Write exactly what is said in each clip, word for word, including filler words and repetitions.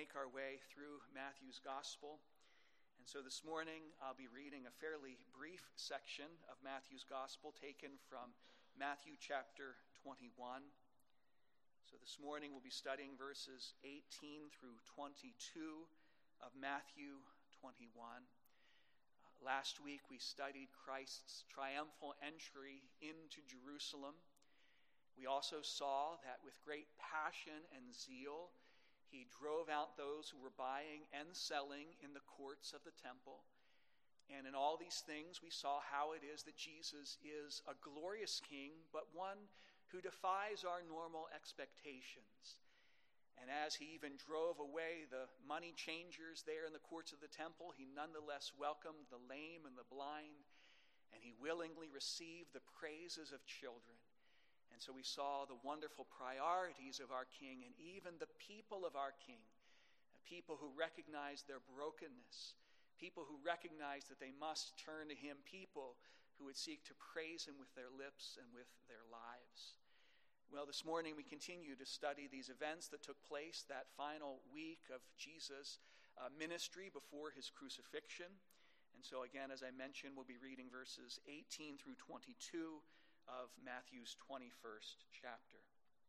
make our way through Matthew's Gospel. And so this morning I'll be reading a fairly brief section of Matthew's Gospel taken from Matthew chapter twenty-one. So this morning we'll be studying verses eighteen through twenty-two of Matthew twenty-one. Uh, last week we studied Christ's triumphal entry into Jerusalem. We also saw that with great passion and zeal he drove out those who were buying and selling in the courts of the temple. And in all these things, we saw how it is that Jesus is a glorious king, but one who defies our normal expectations. And as he even drove away the money changers there in the courts of the temple, he nonetheless welcomed the lame and the blind, and he willingly received the praises of children. And so we saw the wonderful priorities of our King and even the people of our King, people who recognize their brokenness, people who recognize that they must turn to him, people who would seek to praise him with their lips and with their lives. Well, this morning we continue to study these events that took place that final week of Jesus' uh, ministry before his crucifixion. And so again, as I mentioned, we'll be reading verses eighteen through twenty-two of Matthew's twenty-first chapter.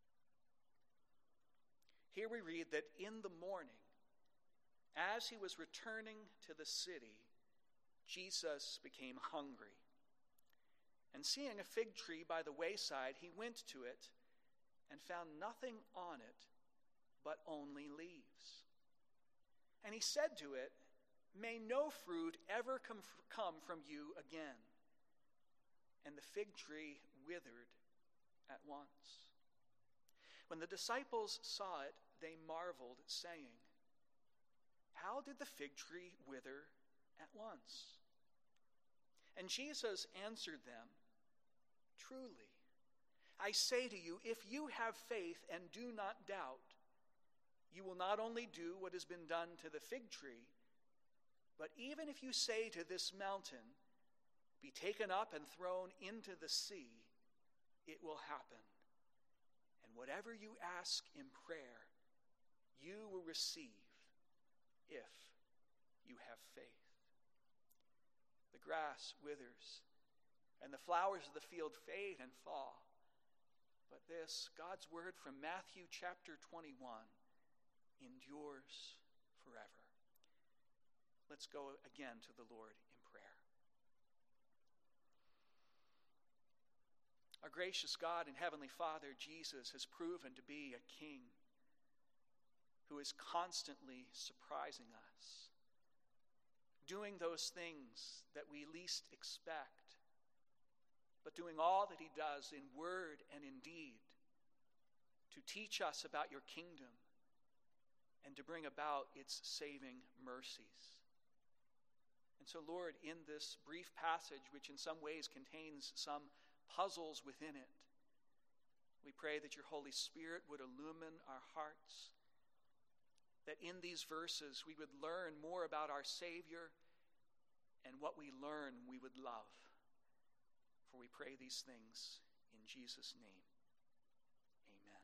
Here we read that in the morning, as he was returning to the city, Jesus became hungry. And seeing a fig tree by the wayside, he went to it and found nothing on it but only leaves. And he said to it, "May no fruit ever come come from you again." And the fig tree withered at once. When the disciples saw it, they marveled, saying, "How did the fig tree wither at once?" And Jesus answered them, "Truly, I say to you, if you have faith and do not doubt, you will not only do what has been done to the fig tree, but even if you say to this mountain, 'Be taken up and thrown into the sea,' it will happen. And whatever you ask in prayer, you will receive if you have faith." The grass withers, and the flowers of the field fade and fall. But this, God's word from Matthew chapter twenty-one, endures forever. Let's go again to the Lord in prayer. Our gracious God and Heavenly Father, Jesus has proven to be a king who is constantly surprising us, doing those things that we least expect, but doing all that he does in word and in deed to teach us about your kingdom and to bring about its saving mercies. And so, Lord, in this brief passage, which in some ways contains some puzzles within it, we pray that your Holy Spirit would illumine our hearts, that in these verses we would learn more about our Savior, and what we learn we would love. For we pray these things in Jesus' name. Amen.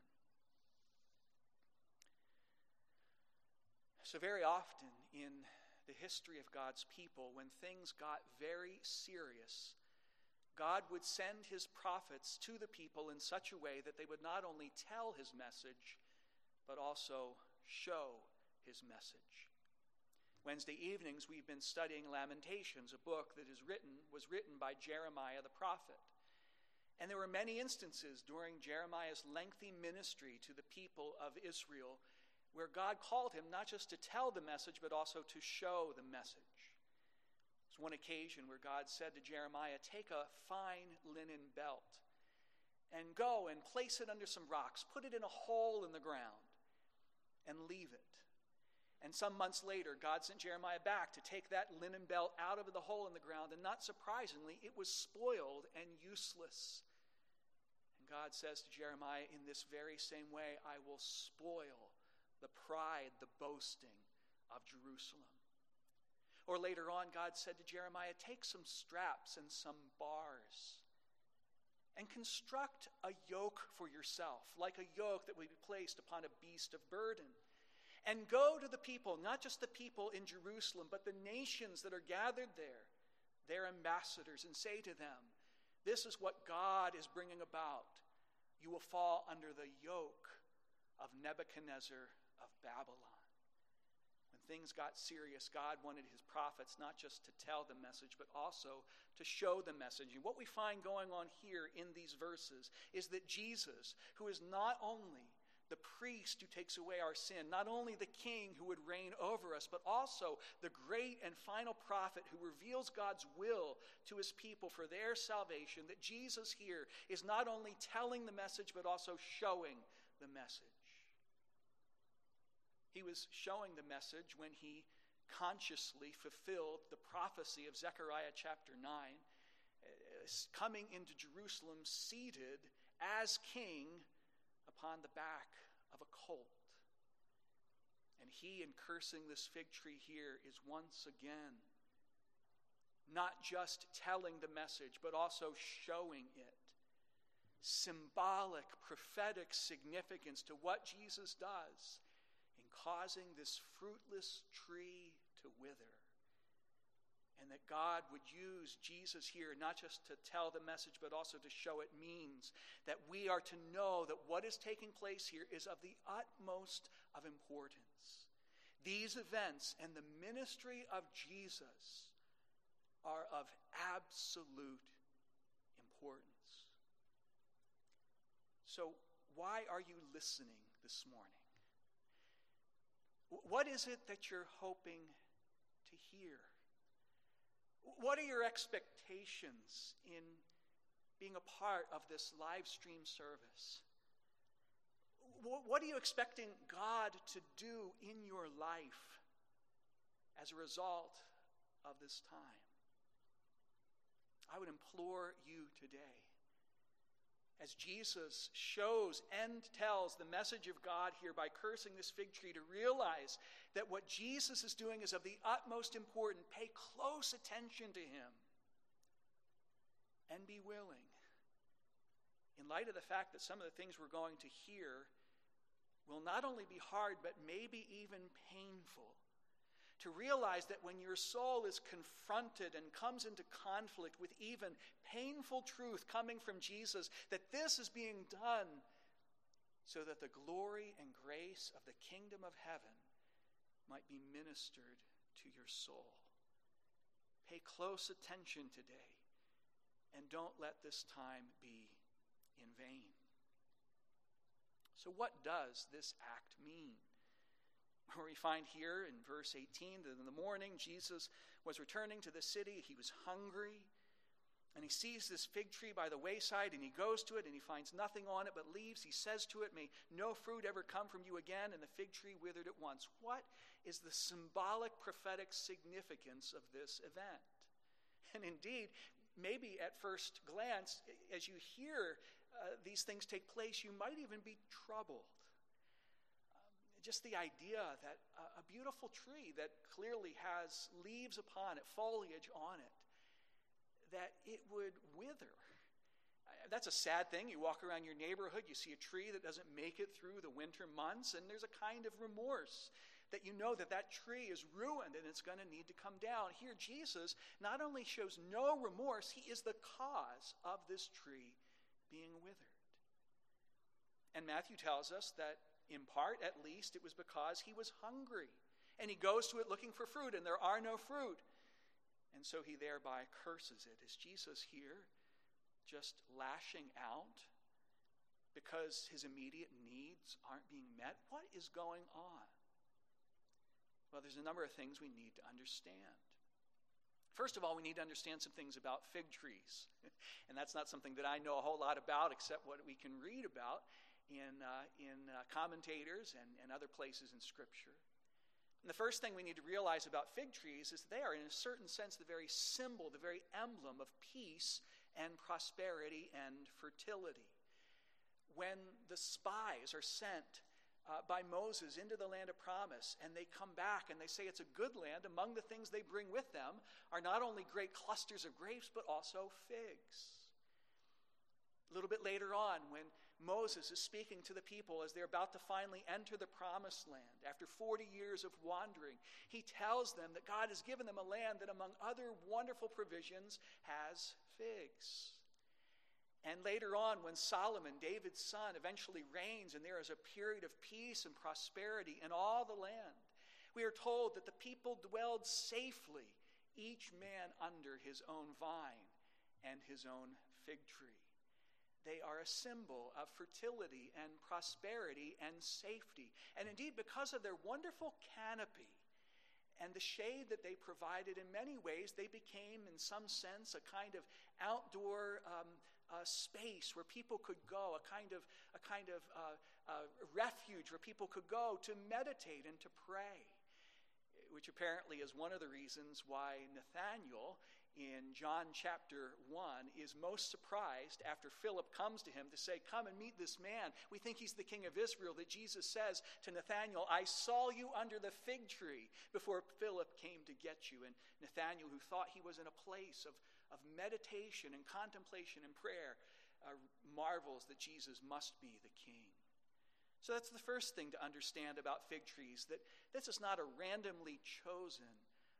So very often in the history of God's people, when things got very serious, God would send his prophets to the people in such a way that they would not only tell his message, but also show his message. Wednesday evenings, we've been studying Lamentations, a book that is written, was written by Jeremiah the prophet. And there were many instances during Jeremiah's lengthy ministry to the people of Israel where God called him not just to tell the message, but also to show the message. One occasion where God said to Jeremiah, "Take a fine linen belt and go and place it under some rocks, put it in a hole in the ground and leave it." And some months later, God sent Jeremiah back to take that linen belt out of the hole in the ground, and not surprisingly, it was spoiled and useless. And God says to Jeremiah, in this very same way, "I will spoil the pride, the boasting of Jerusalem." Or later on, God said to Jeremiah, "Take some straps and some bars and construct a yoke for yourself, like a yoke that would be placed upon a beast of burden. And go to the people, not just the people in Jerusalem, but the nations that are gathered there, their ambassadors, and say to them, this is what God is bringing about. You will fall under the yoke of Nebuchadnezzar of Babylon. When things got serious, God wanted his prophets not just to tell the message, but also to show the message. And what we find going on here in these verses is that Jesus, who is not only the priest who takes away our sin, not only the king who would reign over us, but also the great and final prophet who reveals God's will to his people for their salvation, that Jesus here is not only telling the message, but also showing the message. He was showing the message when he consciously fulfilled the prophecy of Zechariah chapter nine, coming into Jerusalem seated as king upon the back of a colt. And he, in cursing this fig tree here, is once again not just telling the message, but also showing it. Symbolic, prophetic significance to what Jesus does in causing this fruitless tree to wither. And that God would use Jesus here not just to tell the message, but also to show it means that we are to know that what is taking place here is of the utmost of importance. These events and the ministry of Jesus are of absolute importance. So why are you listening this morning? What is it that you're hoping to hear? What are your expectations in being a part of this live stream service? What are you expecting God to do in your life as a result of this time? I would implore you today, as Jesus shows and tells the message of God here by cursing this fig tree, to realize that what Jesus is doing is of the utmost importance. Pay close attention to him and be willing, in light of the fact that some of the things we're going to hear will not only be hard, but maybe even painful. To realize that when your soul is confronted and comes into conflict with even painful truth coming from Jesus, that this is being done so that the glory and grace of the kingdom of heaven might be ministered to your soul. Pay close attention today, and don't let this time be in vain. So what does this act mean? Where we find here in verse eighteen that in the morning Jesus was returning to the city. He was hungry, and he sees this fig tree by the wayside, and he goes to it, and he finds nothing on it but leaves. He says to it, "May no fruit ever come from you again," and the fig tree withered at once. What is the symbolic prophetic significance of this event? And indeed, maybe at first glance, as you hear uh, these things take place, you might even be troubled. Just the idea that a beautiful tree that clearly has leaves upon it, foliage on it, that it would wither. That's a sad thing. You walk around your neighborhood, you see a tree that doesn't make it through the winter months, and there's a kind of remorse that you know that that tree is ruined and it's going to need to come down. Here, Jesus not only shows no remorse, he is the cause of this tree being withered. And Matthew tells us that in part, at least, it was because he was hungry. And he goes to it looking for fruit, and there are no fruit. And so he thereby curses it. Is Jesus here just lashing out because his immediate needs aren't being met? What is going on? Well, there's a number of things we need to understand. First of all, we need to understand some things about fig trees. And that's not something that I know a whole lot about except what we can read about in uh, in uh, commentators and, and other places in Scripture. And the first thing we need to realize about fig trees is they are, in a certain sense, the very symbol, the very emblem of peace and prosperity and fertility. When the spies are sent uh, by Moses into the land of promise, and they come back and they say it's a good land, among the things they bring with them are not only great clusters of grapes, but also figs. A little bit later on, when Moses is speaking to the people as they're about to finally enter the promised land. After forty years of wandering, he tells them that God has given them a land that, among other wonderful provisions, has figs. And later on, when Solomon, David's son, eventually reigns and there is a period of peace and prosperity in all the land, we are told that the people dwelled safely, each man under his own vine and his own fig tree. They are a symbol of fertility and prosperity and safety. And indeed, because of their wonderful canopy and the shade that they provided, in many ways, they became, in some sense, a kind of outdoor um, uh, space where people could go, a kind of, a kind of uh, uh, refuge where people could go to meditate and to pray, which apparently is one of the reasons why Nathanael in John chapter one is most surprised after Philip comes to him to say, "Come and meet this man. We think he's the king of Israel," that Jesus says to Nathanael, "I saw you under the fig tree before Philip came to get you." And Nathanael, who thought he was in a place of, of meditation and contemplation and prayer, uh, marvels that Jesus must be the king. So that's the first thing to understand about fig trees, that this is not a randomly chosen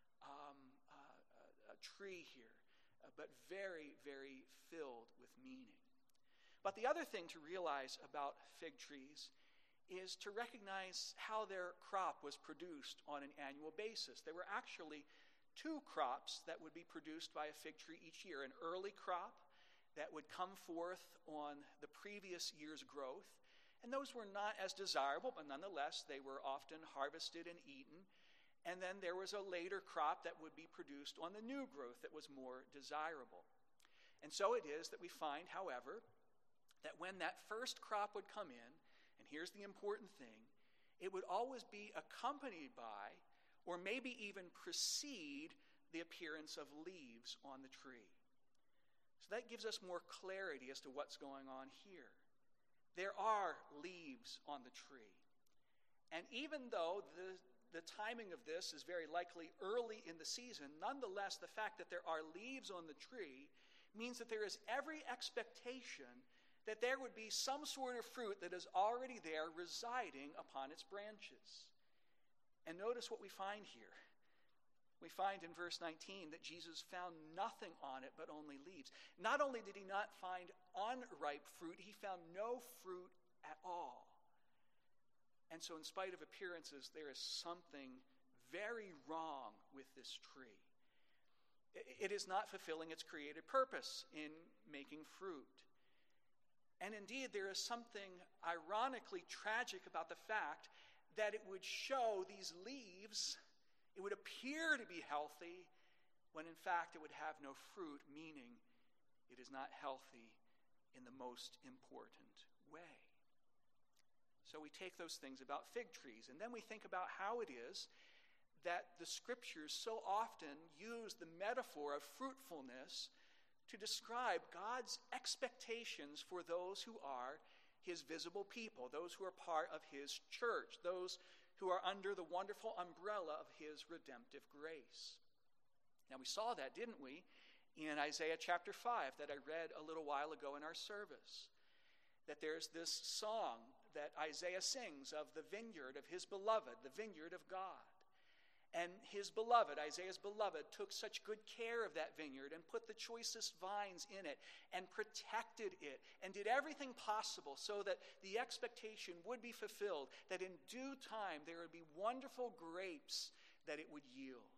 um, uh, a tree here, uh, but very, very filled with meaning. But the other thing to realize about fig trees is to recognize how their crop was produced on an annual basis. There were actually two crops that would be produced by a fig tree each year: an early crop that would come forth on the previous year's growth. And those were not as desirable, but nonetheless, they were often harvested and eaten. And then there was a later crop that would be produced on the new growth that was more desirable. And so it is that we find, however, that when that first crop would come in, and here's the important thing, it would always be accompanied by, or maybe even precede, the appearance of leaves on the tree. So that gives us more clarity as to what's going on here. There are leaves on the tree. And even though the, the timing of this is very likely early in the season, nonetheless, the fact that there are leaves on the tree means that there is every expectation that there would be some sort of fruit that is already there residing upon its branches. And notice what we find here. We find in verse nineteen that Jesus found nothing on it but only leaves. Not only did he not find unripe fruit, he found no fruit at all. And so in spite of appearances, there is something very wrong with this tree. It is not fulfilling its created purpose in making fruit. And indeed, there is something ironically tragic about the fact that it would show these leaves. It would appear to be healthy when in fact it would have no fruit, meaning it is not healthy in the most important way. So we take those things about fig trees, and then we think about how it is that the scriptures so often use the metaphor of fruitfulness to describe God's expectations for those who are his visible people, those who are part of his church, those who are under the wonderful umbrella of his redemptive grace. Now we saw that, didn't we, in Isaiah chapter five that I read a little while ago in our service. That there's this song that Isaiah sings of the vineyard of his beloved, the vineyard of God. And his beloved, Isaiah's beloved, took such good care of that vineyard and put the choicest vines in it and protected it and did everything possible so that the expectation would be fulfilled, that in due time there would be wonderful grapes that it would yield.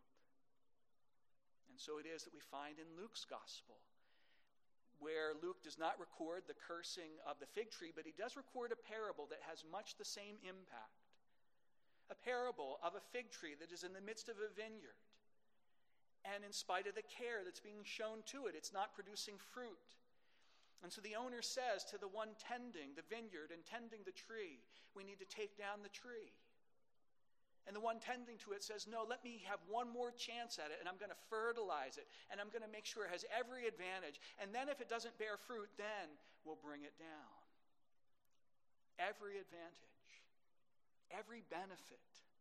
And so it is that we find in Luke's gospel, where Luke does not record the cursing of the fig tree, but he does record a parable that has much the same impact. A parable of a fig tree that is in the midst of a vineyard. And in spite of the care that's being shown to it, it's not producing fruit. And so the owner says to the one tending the vineyard and tending the tree, "We need to take down the tree." And the one tending to it says, "No, let me have one more chance at it, and I'm going to fertilize it, and I'm going to make sure it has every advantage. And then if it doesn't bear fruit, then we'll bring it down." Every advantage. Every benefit,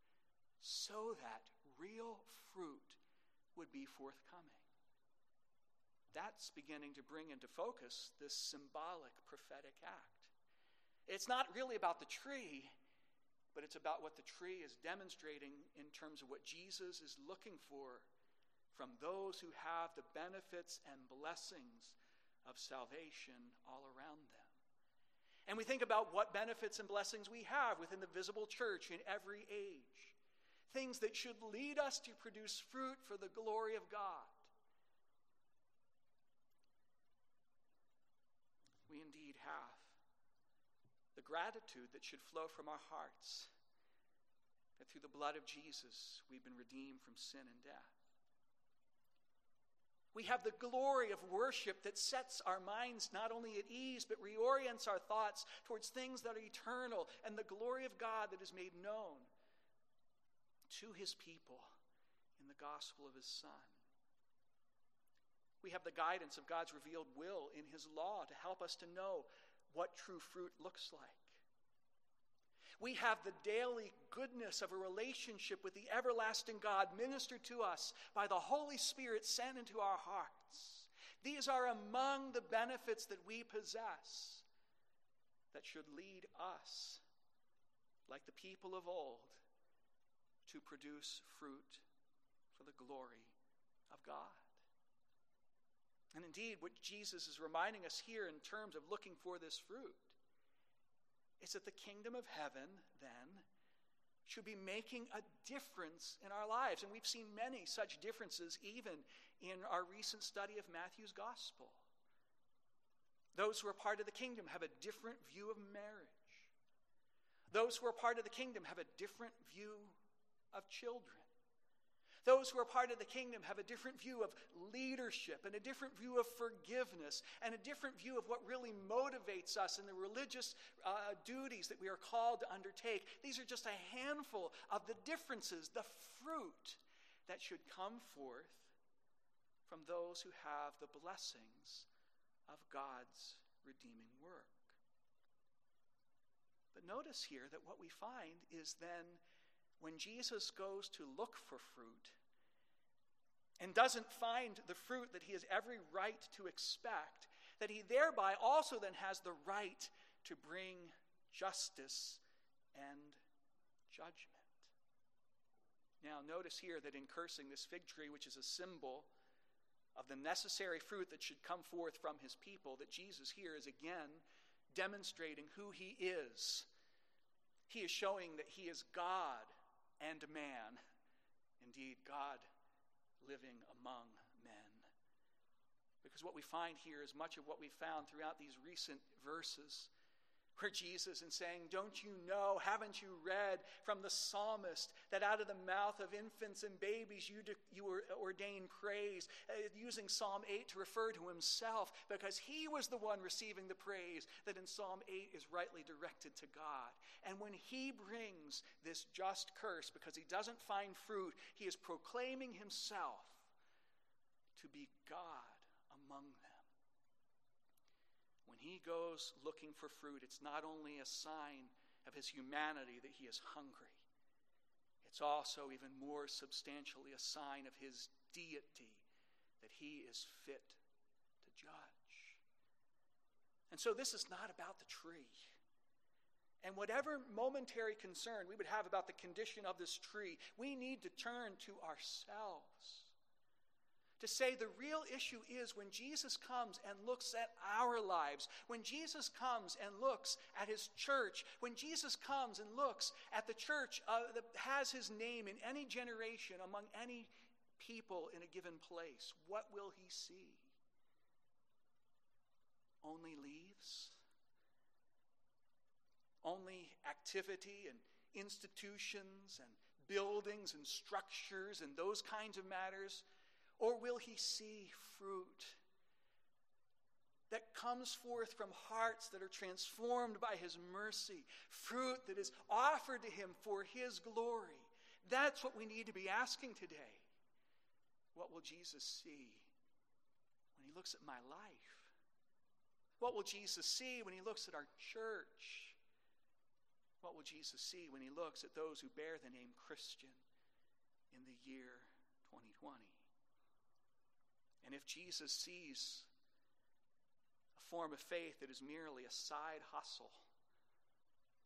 so that real fruit would be forthcoming. That's beginning to bring into focus this symbolic prophetic act. It's not really about the tree, but it's about what the tree is demonstrating in terms of what Jesus is looking for from those who have the benefits and blessings of salvation all around them. And we think about what benefits and blessings we have within the visible church in every age. Things that should lead us to produce fruit for the glory of God. We indeed have the gratitude that should flow from our hearts, that through the blood of Jesus we've been redeemed from sin and death. We have the glory of worship that sets our minds not only at ease, but reorients our thoughts towards things that are eternal, and the glory of God that is made known to his people in the gospel of his Son. We have the guidance of God's revealed will in his law to help us to know what true fruit looks like. We have the daily goodness of a relationship with the everlasting God ministered to us by the Holy Spirit sent into our hearts. These are among the benefits that we possess that should lead us, like the people of old, to produce fruit for the glory of God. And indeed, what Jesus is reminding us here in terms of looking for this fruit is that the kingdom of heaven, then, should be making a difference in our lives. And we've seen many such differences even in our recent study of Matthew's gospel. Those who are part of the kingdom have a different view of marriage. Those who are part of the kingdom have a different view of children. Those who are part of the kingdom have a different view of leadership and a different view of forgiveness and a different view of what really motivates us in the religious uh, duties that we are called to undertake. These are just a handful of the differences, the fruit that should come forth from those who have the blessings of God's redeeming work. But notice here that what we find is then when Jesus goes to look for fruit and doesn't find the fruit that he has every right to expect, that he thereby also then has the right to bring justice and judgment. Now notice here that in cursing this fig tree, which is a symbol of the necessary fruit that should come forth from his people, that Jesus here is again demonstrating who he is. He is showing that he is God and man, indeed God living among men. Because what we find here is much of what we found throughout these recent verses, where Jesus is saying, don't you know, haven't you read from the psalmist that out of the mouth of infants and babies you, de- you were ordained praise, uh, using Psalm eight to refer to himself, because he was the one receiving the praise that in Psalm eight is rightly directed to God. And when he brings this just curse because he doesn't find fruit, he is proclaiming himself to be God among them. When he goes looking for fruit, it's not only a sign of his humanity that he is hungry. It's also even more substantially a sign of his deity, that he is fit to judge. And so this is not about the tree. And whatever momentary concern we would have about the condition of this tree, we need to turn to ourselves. To say the real issue is when Jesus comes and looks at our lives, when Jesus comes and looks at his church, when Jesus comes and looks at the church uh, that has his name in any generation among any people in a given place, what will he see? Only leaves? Only activity and institutions and buildings and structures and those kinds of matters? Or will he see fruit that comes forth from hearts that are transformed by his mercy, fruit that is offered to him for his glory? That's what we need to be asking today. What will Jesus see when he looks at my life? What will Jesus see when he looks at our church? What will Jesus see when he looks at those who bear the name Christian in the year twenty twenty? And if Jesus sees a form of faith that is merely a side hustle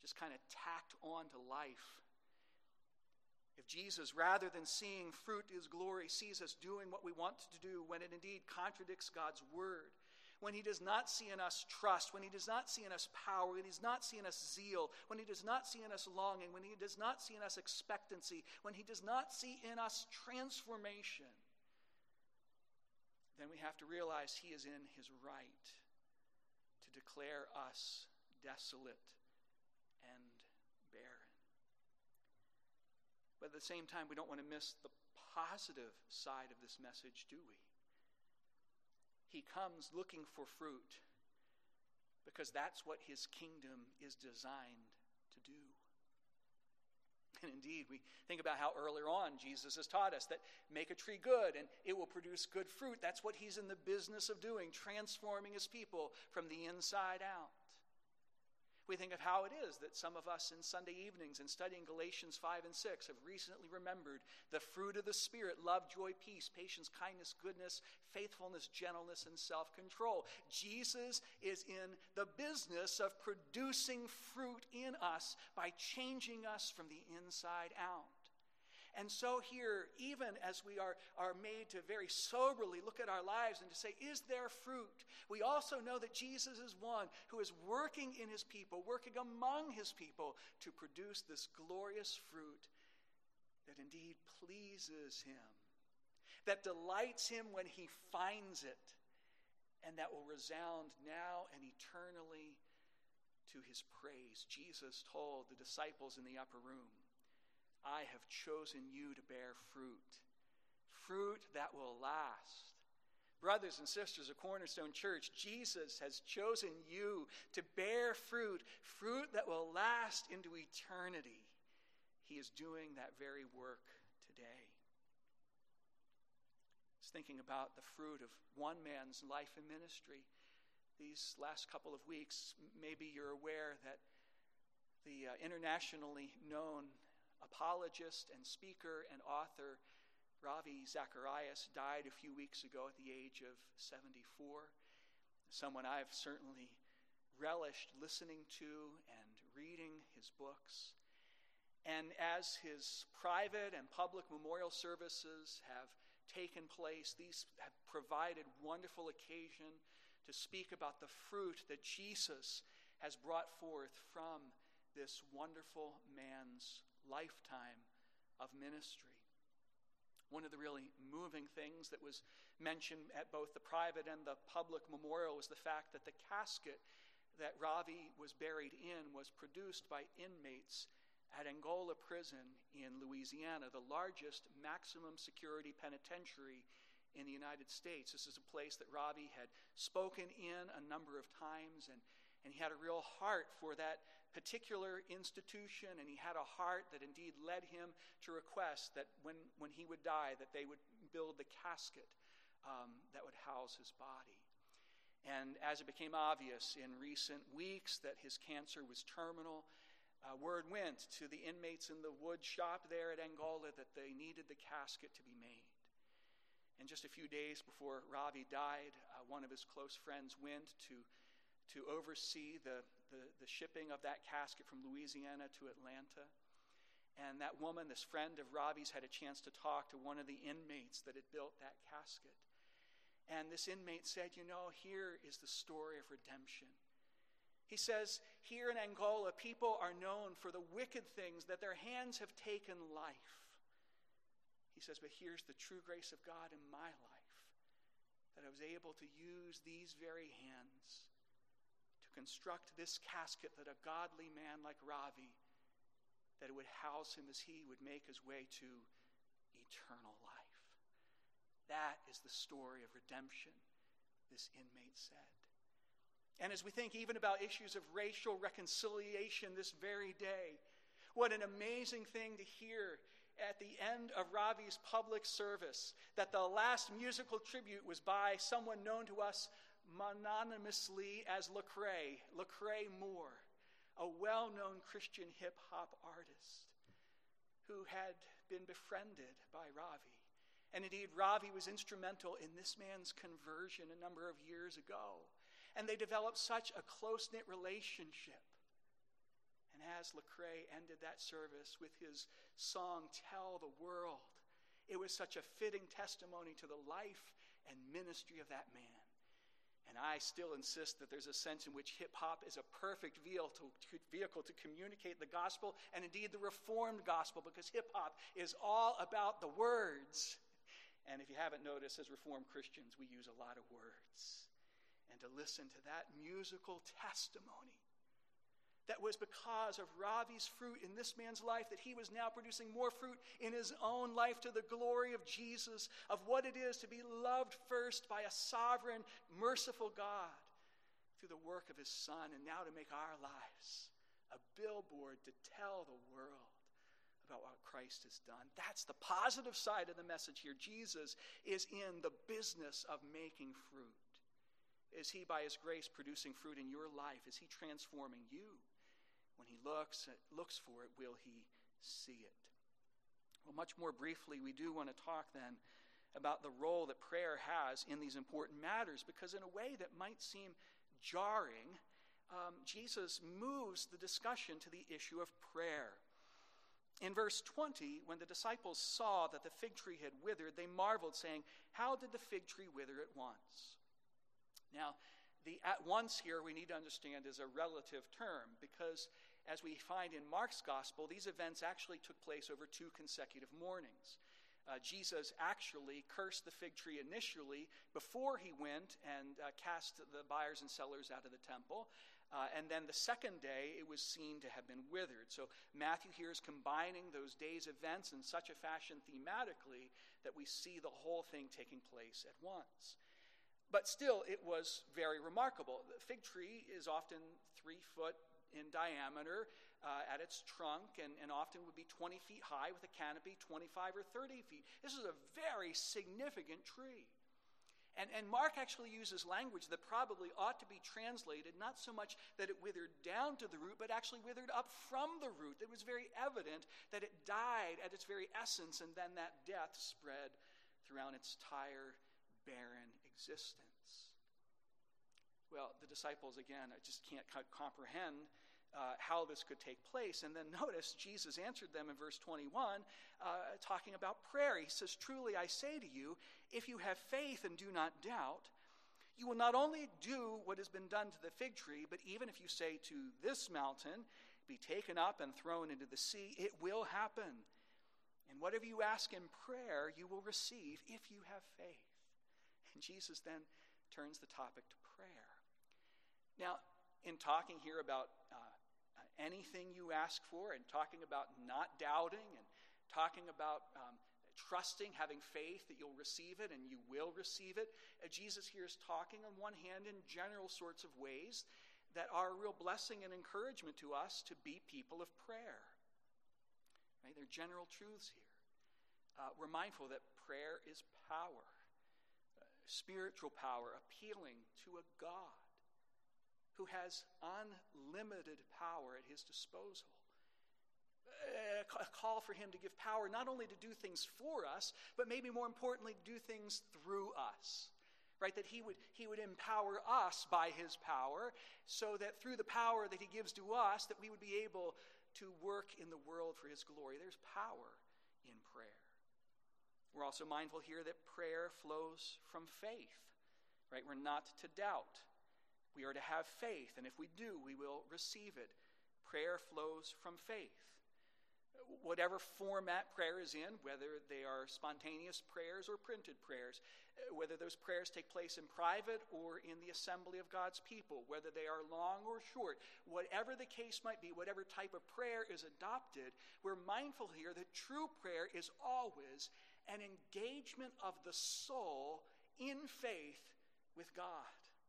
just kind of tacked on to life. If Jesus, rather than seeing fruit in his glory, sees us doing what we want to do when it indeed contradicts God's word, when he does not see in us trust, when he does not see in us power, when he does not see in us zeal, when he does not see in us longing, when he does not see in us expectancy, when he does not see in us transformation, then we have to realize he is in his right to declare us desolate and barren. But at the same time, we don't want to miss the positive side of this message, do we? He comes looking for fruit because that's what his kingdom is designed to do. And indeed, we think about how earlier on Jesus has taught us that make a tree good and it will produce good fruit. That's what he's in the business of doing, transforming his people from the inside out. We think of how it is that some of us in Sunday evenings and studying Galatians five and six have recently remembered the fruit of the Spirit: love, joy, peace, patience, kindness, goodness, faithfulness, gentleness, and self-control. Jesus is in the business of producing fruit in us by changing us from the inside out. And so here, even as we are, are made to very soberly look at our lives and to say, is there fruit? We also know that Jesus is one who is working in his people, working among his people to produce this glorious fruit that indeed pleases him, that delights him when he finds it, and that will resound now and eternally to his praise. Jesus told the disciples in the upper room, I have chosen you to bear fruit, fruit that will last. Brothers and sisters of Cornerstone Church, Jesus has chosen you to bear fruit, fruit that will last into eternity. He is doing that very work today. I was thinking about the fruit of one man's life and ministry. These last couple of weeks, maybe you're aware that the uh, internationally known apologist and speaker and author Ravi Zacharias died a few weeks ago at the age of seventy-four. Someone I've certainly relished listening to and reading his books. And as his private and public memorial services have taken place, these have provided wonderful occasion to speak about the fruit that Jesus has brought forth from this wonderful man's lifetime of ministry. One of the really moving things that was mentioned at both the private and the public memorial was the fact that the casket that Ravi was buried in was produced by inmates at Angola Prison in Louisiana, the largest maximum security penitentiary in the United States. This is a place that Ravi had spoken in a number of times, and, and he had a real heart for that particular institution, and he had a heart that indeed led him to request that when, when he would die, that they would build the casket um, that would house his body. And as it became obvious in recent weeks that his cancer was terminal, uh, word went to the inmates in the wood shop there at Angola that they needed the casket to be made. And just a few days before Ravi died, uh, one of his close friends went to to oversee the, the, the shipping of that casket from Louisiana to Atlanta. And that woman, this friend of Ravi's, had a chance to talk to one of the inmates that had built that casket. And this inmate said, you know, here is the story of redemption. He says, here in Angola, people are known for the wicked things that their hands have taken life. He says, but here's the true grace of God in my life, that I was able to use these very hands construct this casket that a godly man like Ravi, that it would house him as he would make his way to eternal life. That is the story of redemption, this inmate said. And as we think even about issues of racial reconciliation this very day, what an amazing thing to hear at the end of Ravi's public service that the last musical tribute was by someone known to us mononymously as Lecrae, Lecrae Moore, a well-known Christian hip-hop artist who had been befriended by Ravi. And indeed, Ravi was instrumental in this man's conversion a number of years ago. And they developed such a close-knit relationship. And And as Lecrae ended that service with his song, Tell the World, it was such a fitting testimony to the life and ministry of that man. And I still insist that there's a sense in which hip-hop is a perfect vehicle to, vehicle to communicate the gospel, and indeed the Reformed gospel, because hip-hop is all about the words. And if you haven't noticed, as Reformed Christians, we use a lot of words. And to listen to that musical testimony, that was because of Ravi's fruit in this man's life, that he was now producing more fruit in his own life to the glory of Jesus, of what it is to be loved first by a sovereign, merciful God through the work of his Son, and now to make our lives a billboard to tell the world about what Christ has done. That's the positive side of the message here. Jesus is in the business of making fruit. Is he, by his grace, producing fruit in your life? Is he transforming you? When he looks looks for it, will he see it? Well, much more briefly, we do want to talk then about the role that prayer has in these important matters, because in a way that might seem jarring, um, Jesus moves the discussion to the issue of prayer. In verse twenty, when the disciples saw that the fig tree had withered, they marveled, saying, "How did the fig tree wither at once?" Now, the at once here we need to understand is a relative term, because as we find in Mark's gospel, these events actually took place over two consecutive mornings. Uh, Jesus actually cursed the fig tree initially before he went and uh, cast the buyers and sellers out of the temple. Uh, and then the second day, it was seen to have been withered. So Matthew here is combining those days' events in such a fashion thematically that we see the whole thing taking place at once. But still, it was very remarkable. The fig tree is often three foot in diameter uh, at its trunk, and, and often would be twenty feet high with a canopy twenty-five or thirty feet. This is a very significant tree. And, and Mark actually uses language that probably ought to be translated, not so much that it withered down to the root, but actually withered up from the root. It was very evident that it died at its very essence, and then that death spread throughout its entire barren existence. Well, the disciples, again, just can't comprehend uh, how this could take place. And then notice, Jesus answered them in verse twenty-one, uh, talking about prayer. He says, "Truly I say to you, if you have faith and do not doubt, you will not only do what has been done to the fig tree, but even if you say to this mountain, be taken up and thrown into the sea, it will happen. And whatever you ask in prayer, you will receive if you have faith." And Jesus then turns the topic to prayer. Now, in talking here about uh, anything you ask for, and talking about not doubting, and talking about um, trusting, having faith that you'll receive it and you will receive it, uh, Jesus here is talking on one hand in general sorts of ways that are a real blessing and encouragement to us to be people of prayer. Right? They're general truths here. Uh, we're mindful that prayer is power, uh, spiritual power, appealing to a God who has unlimited power at his disposal. A call for him to give power not only to do things for us, but maybe more importantly, to do things through us. Right? That he would, he would empower us by his power, so that through the power that he gives to us, that we would be able to work in the world for his glory. There's power in prayer. We're also mindful here that prayer flows from faith. Right? We're not to doubt. We are to have faith, and if we do, we will receive it. Prayer flows from faith. Whatever format prayer is in, whether they are spontaneous prayers or printed prayers, whether those prayers take place in private or in the assembly of God's people, whether they are long or short, whatever the case might be, whatever type of prayer is adopted, we're mindful here that true prayer is always an engagement of the soul in faith with God.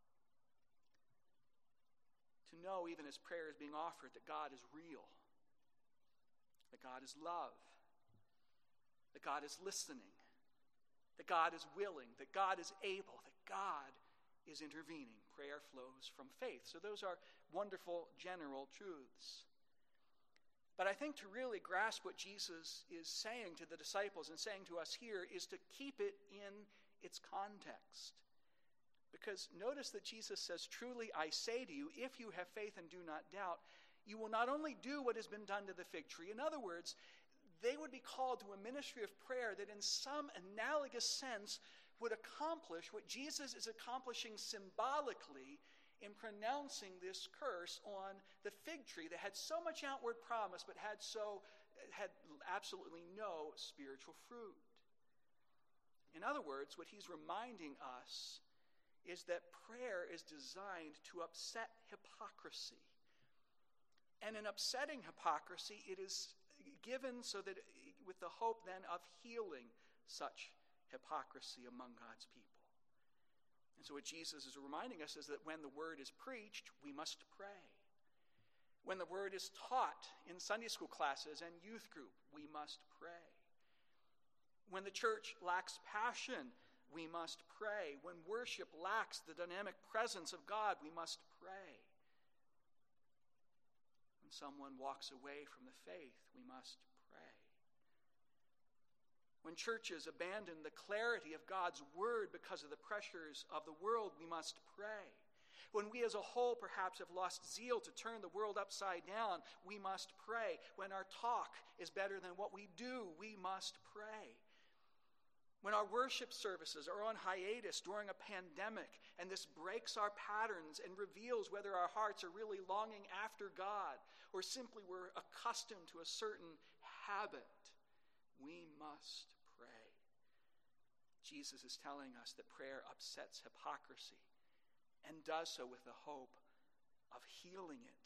To know, even as prayer is being offered, that God is real, that God is love, that God is listening, that God is willing, that God is able, that God is intervening. Prayer flows from faith. So those are wonderful general truths. But I think to really grasp what Jesus is saying to the disciples and saying to us here is to keep it in its context. Because notice that Jesus says, "Truly I say to you, if you have faith and do not doubt, You will not only do what has been done to the fig tree. In other words, they would be called to a ministry of prayer that in some analogous sense would accomplish what Jesus is accomplishing symbolically in pronouncing this curse on the fig tree that had so much outward promise but had so had absolutely no spiritual fruit. In other words, what he's reminding us is that prayer is designed to upset hypocrisy. And in upsetting hypocrisy, it is given so that with the hope then of healing such hypocrisy among God's people. And so what Jesus is reminding us is that when the word is preached, we must pray. When the word is taught in Sunday school classes and youth group, we must pray. When the church lacks passion, we must pray. When worship lacks the dynamic presence of God, we must pray. When someone walks away from the faith, we must pray. When churches abandon the clarity of God's word because of the pressures of the world, we must pray. When we as a whole perhaps have lost zeal to turn the world upside down, we must pray. When our talk is better than what we do, we must pray. When our worship services are on hiatus during a pandemic, and this breaks our patterns and reveals whether our hearts are really longing after God, or simply we're accustomed to a certain habit, we must pray. Jesus is telling us that prayer upsets hypocrisy and does so with the hope of healing it.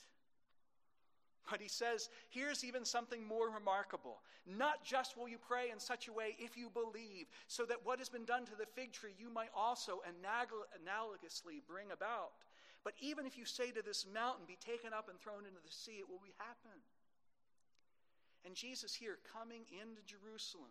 But he says, here's even something more remarkable. Not just will you pray in such a way if you believe, so that what has been done to the fig tree you might also analogously bring about. But even if you say to this mountain, be taken up and thrown into the sea, it will happen. And Jesus here, coming into Jerusalem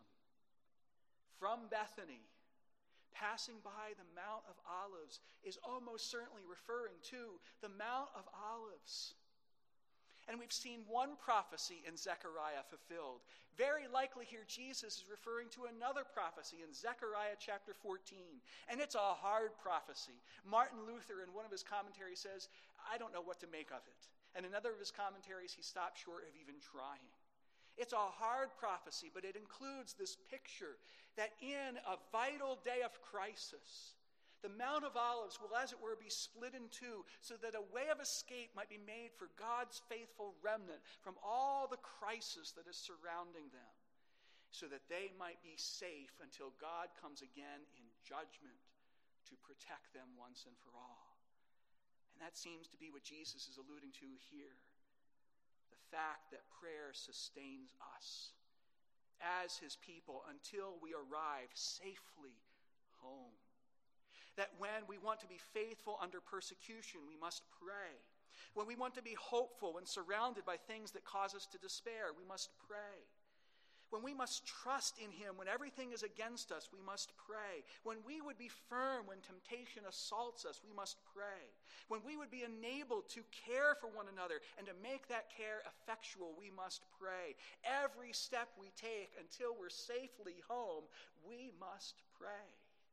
from Bethany, passing by the Mount of Olives, is almost certainly referring to the Mount of Olives. And we've seen one prophecy in Zechariah fulfilled. Very likely here Jesus is referring to another prophecy in Zechariah chapter fourteen. And it's a hard prophecy. Martin Luther in one of his commentaries says, I don't know what to make of it. And in another of his commentaries he stopped short of even trying. It's a hard prophecy, but it includes this picture that in a vital day of crisis, the Mount of Olives will, as it were, be split in two so that a way of escape might be made for God's faithful remnant from all the crisis that is surrounding them, so that they might be safe until God comes again in judgment to protect them once and for all. And that seems to be what Jesus is alluding to here. The fact that prayer sustains us as his people until we arrive safely home. That when we want to be faithful under persecution, we must pray. When we want to be hopeful when surrounded by things that cause us to despair, we must pray. When we must trust in him when everything is against us, we must pray. When we would be firm when temptation assaults us, we must pray. When we would be enabled to care for one another and to make that care effectual, we must pray. Every step we take until we're safely home, we must pray.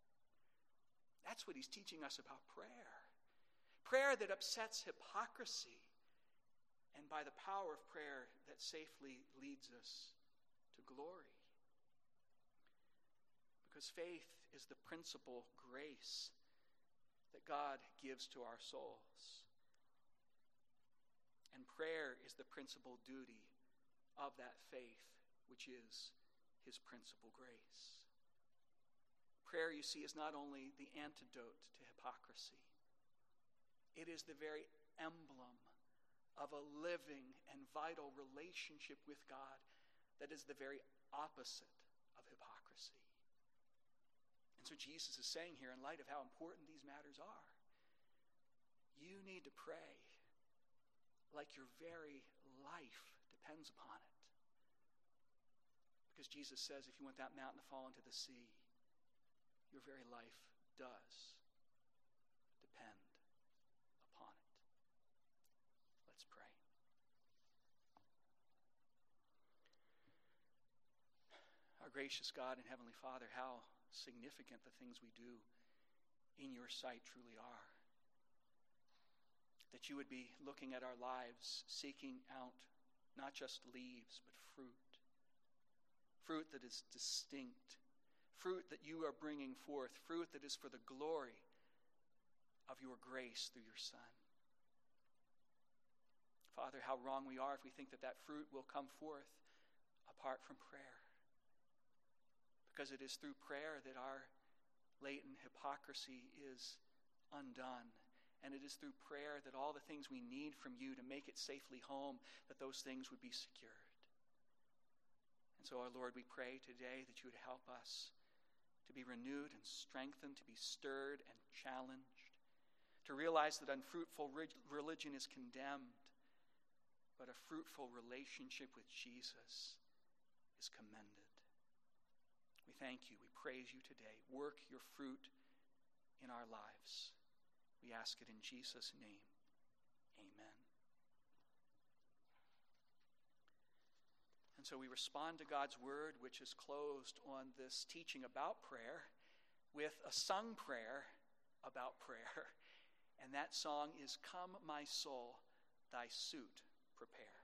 That's what he's teaching us about prayer. Prayer that upsets hypocrisy, and by the power of prayer that safely leads us to glory. Because faith is the principal grace that God gives to our souls. And prayer is the principal duty of that faith, which is his principal grace. Prayer, you see, is not only the antidote to hypocrisy. It is the very emblem of a living and vital relationship with God that is the very opposite of hypocrisy. And so Jesus is saying here, in light of how important these matters are, you need to pray like your very life depends upon it. Because Jesus says, if you want that mountain to fall into the sea, your very life does depend upon it. Let's pray. Our gracious God and Heavenly Father, how significant the things we do in your sight truly are. that you would be looking at our lives, seeking out not just leaves, but fruit. Fruit that is distinct. Fruit that you are bringing forth. Fruit that is for the glory of your grace through your Son. Father, how wrong we are if we think that that fruit will come forth apart from prayer. Because it is through prayer that our latent hypocrisy is undone. And it is through prayer that all the things we need from you to make it safely home, that those things would be secured. And so, our Lord, we pray today that you would help us to be renewed and strengthened, to be stirred and challenged, to realize that unfruitful religion is condemned, but a fruitful relationship with Jesus is commended. We thank you. We praise you today. Work your fruit in our lives. We ask it in Jesus' name. Amen. And so we respond to God's word, which is closed on this teaching about prayer, with a sung prayer about prayer. And that song is, "Come, my soul, thy suit prepare."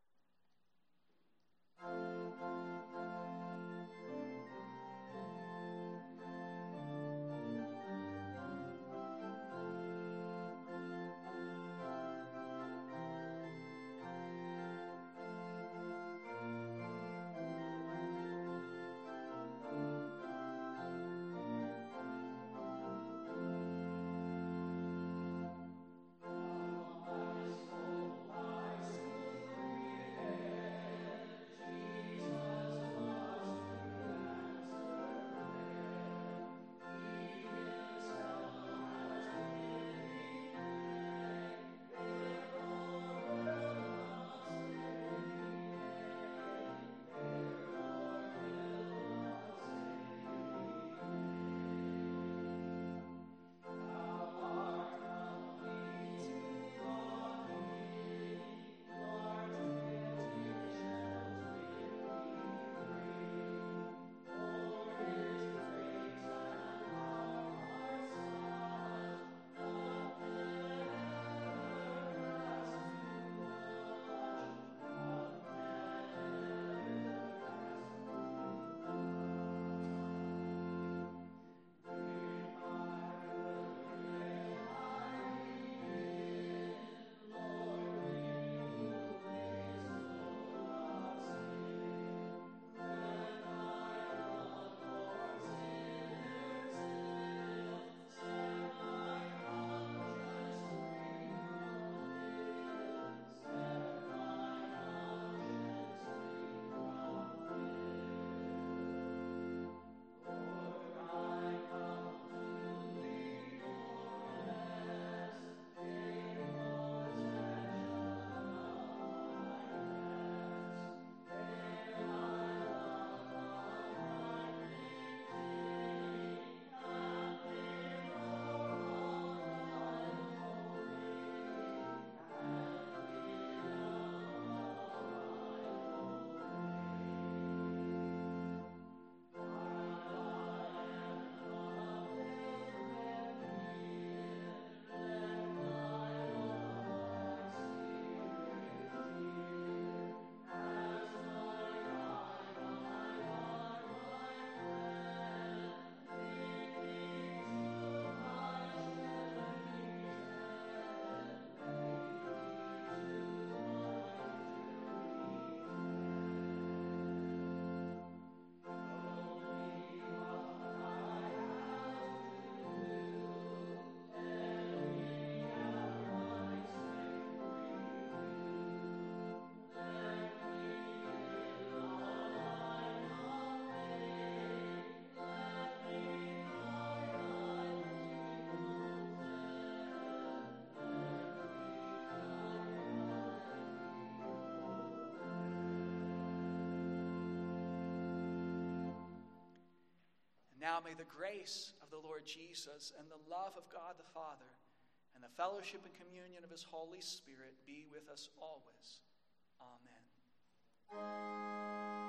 Now may the grace of the Lord Jesus and the love of God the Father and the fellowship and communion of his Holy Spirit be with us always. Amen.